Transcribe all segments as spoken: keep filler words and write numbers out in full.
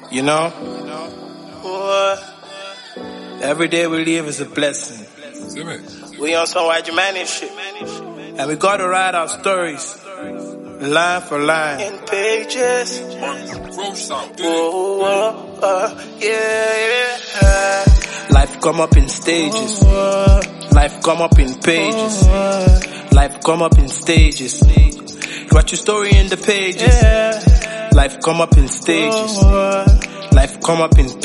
You know? Every day we live is a blessing. We on some white man shit. And we gotta write our stories. Line for line. In pages. Oh, uh, yeah, yeah. Life come up in stages. Life come up in pages. Life come up in stages. Write your story in the pages. Life come up in stages. Life come up in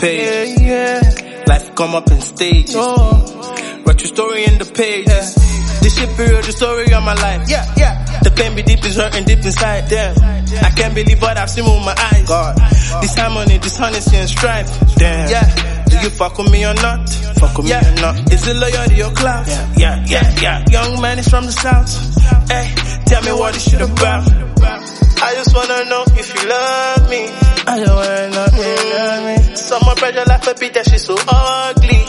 pages. Life come up in stages. Write your story in the pages. This shit period, the story of my life. Yeah, yeah. The pain be deep, is hurting deep inside. Damn, I can't believe what I've seen with my eyes. God, this harmony, this honesty and strife. Damn, yeah. Do you fuck with me or not? Fuck with yeah. me or not? Is it loyalty or clout? Yeah, yeah, yeah, yeah. Young man is from the south. Hey, tell me what this shit about. I just wanna know if you love me. I just wanna know if you love me. Summer pressure like a bitch that she's so ugly.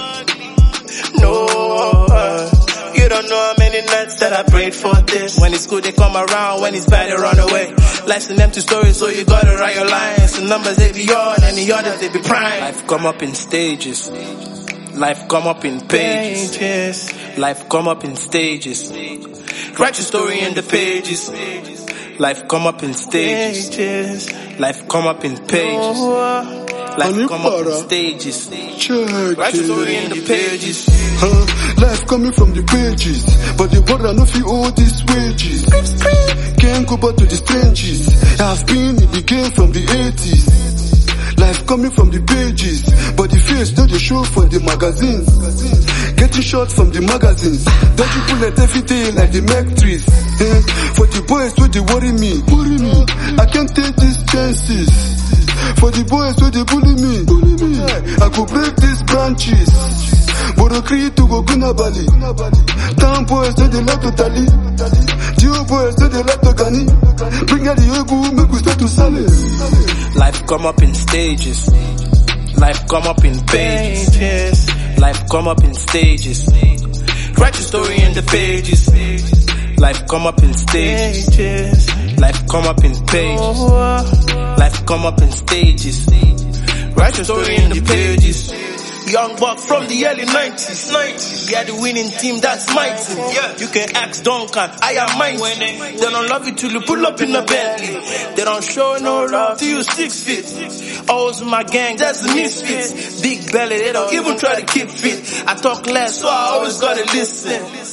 No, uh, you don't know how many nights that I prayed for this. When it's good they come around, when it's bad they run away. Life's an empty story, so you gotta write your lines. The numbers they be on and the others they be prime. Life come up in stages. Life come up in pages. Life come up in stages. Write your story in the pages. Life come up in stages. Life come up in pages. Life come up in stages. Write your story in the pages. Huh? Life coming from the pages, but the brother no feel all these wages. Can't go back to the strangers. I've been in the game from the eighties. Life coming from the pages, but the face don't they show from the magazines. Getting shot from the magazines. Don't you bullet every day like the Mac trees. Eh? For the boys who they worry me, worry me. I can't take these chances. For the boys who they bully me, bully me. I could break these branches. Boro creed to go Gunabali. Town boys don't they like to tally. Geo boys don't they like to Gani. Bring out the ego, make we start to sally. Life come up in stages. Life come up in pages. Life come up in stages. Write your story in the pages. Life come up in stages. Life come up in pages. Life come up in stages. Write your story in the pages. Young buck from the early nineties. nineties. We are the winning team, that's my team. Yeah. You can ask Duncan, I am mine. They don't love you till you pull up in a Bentley. They don't show no love till you six feet. Always my gang, that's the misfits. Big belly, they don't even try to keep fit. I talk less, so I always gotta listen.